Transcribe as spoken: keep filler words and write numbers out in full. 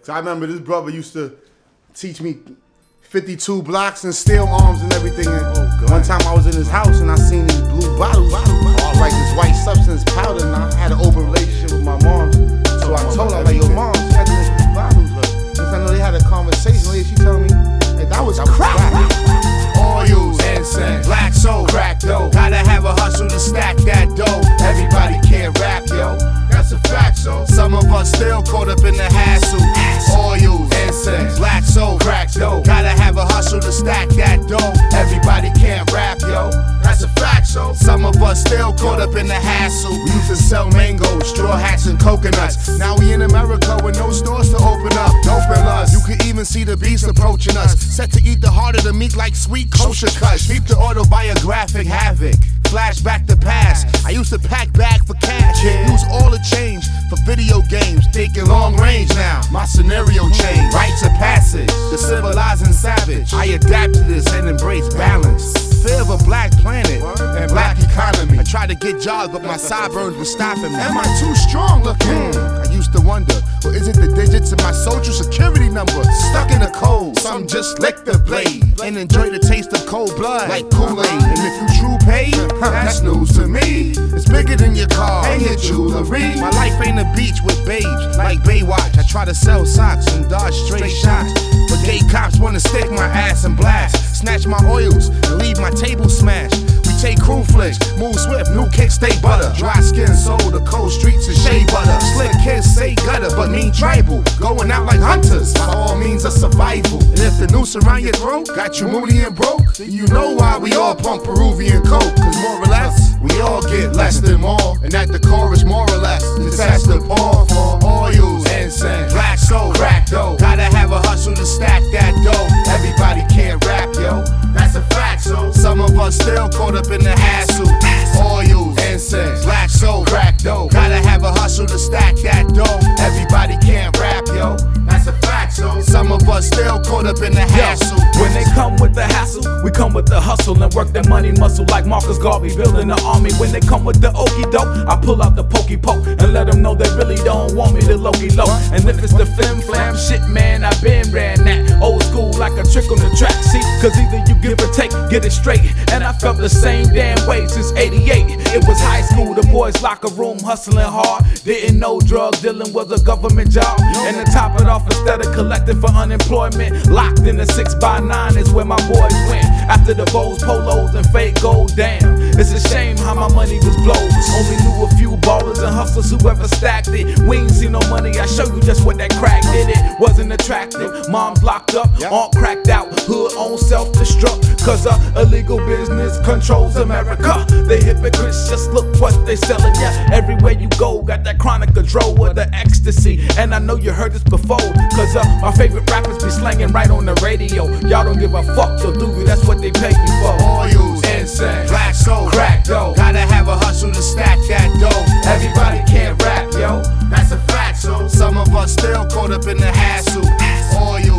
So I remember this brother used to teach me fifty-two blocks and steel arms and everything. And oh, one time I was in his house and I seen these blue bottles, like this white substance powder, and I had an open relationship with my mom. So I told her, like, yo, mom, she had these blue bottles. Because I know they had a conversation. Later, she told me that that was crack. Oils, incense, black soul, crack dough. Gotta have a hustle to stack that dough. Everybody can't rap, yo. That's a fact, so some of us still caught up in the hassle. Oils, incense, black soul, crack dough. Gotta have a hustle to stack that dough. Everybody can't rap, yo. That's a fact, so some of us still caught up in the hassle. We used to sell mangoes, straw hats, and coconuts. Now we in America with no stores to open up. Open us. You can even see the beast approaching us. Set to eat the heart of the meat like sweet kosher cuts. Keep the autobiographic havoc. Flashback the past. I used to pack bag for cash. Use all the change for video games. Thinking long range now. My scenario changed. Rites of passage. The civilizing savage. I adapt to this and embrace balance. Fear of a black planet and black economy. I tried to get jobs, but my sideburns were stopping me. Am I too strong looking? I used to wonder, or is it the digits of my social security number stuck in the code? Some just lick the blade and enjoy the taste of cold blood like Kool-Aid. And if you true paid, that's news to me. It's bigger than your car and your jewelry. My life ain't a beach with babes like Baywatch. I try to sell socks and dodge straight shots, but gay cops wanna stick my ass and blast. Snatch my oils and leave my table smashed. We take crew flicks, move swift, new kicks stay butter. Dry skin sold, the cold streets and shea butter. Slick kids say gutter, but mean tribal. Going out like hunters, by all means of survival. And if the noose around your throat got you moody and broke, then you know why we all pump Peruvian coke. Cause more or less, we all get less than more. And at the chorus, more or less, just ask the pour for oils, incense, black soul, crack dough. Gotta have a hustle to stack that dough. Everybody can't rap, yo. That's a fact, so some of us still caught up in the hassle. Oils, incense, black soul, crack dough. Gotta have a hustle to stack that dough. Everybody can't rap, yo. That's a fact, so some of us still caught up in the hassle. When they come with the hassle, we come with the hustle and work that money muscle like Marcus Garvey building the army. When they come with the okie doke, I pull out the pokey poke and let them know they really don't want me to low-key low. And if it's the flim flam shit, man, I been ran that old school like a trick on the track. See, cause either you give or take, get it straight. And I felt the same damn way since eighty-eight. It was high school, the boys locker room hustling hard. Didn't know drug dealing was a government job. And to top it off, instead of collecting for unemployment, locked in the six by nine is where my boys went. After the Bose polos and fake gold, damn, it's a shame how my money was blowed. Only knew a few ballers and hustlers who ever stacked it. We ain't see no money, I show you just what that crack did. It wasn't attractive. Mom's locked up, all cracked out, hood on self-destruct. Cause uh, illegal business controls America. The hypocrites just look what they selling. Yeah, everywhere you go, got that chronic control of the ecstasy. And I know you heard this before, cause uh, my favorite rappers be slanging right on the radio. Y'all don't give a fuck, so do you, that's what they pay you for. Oils, incense, black soul, crack dough. Gotta have a hustle to stack that dough. Everybody can't rap, yo. That's a fact, so some of us still caught up in the hassle. Oils,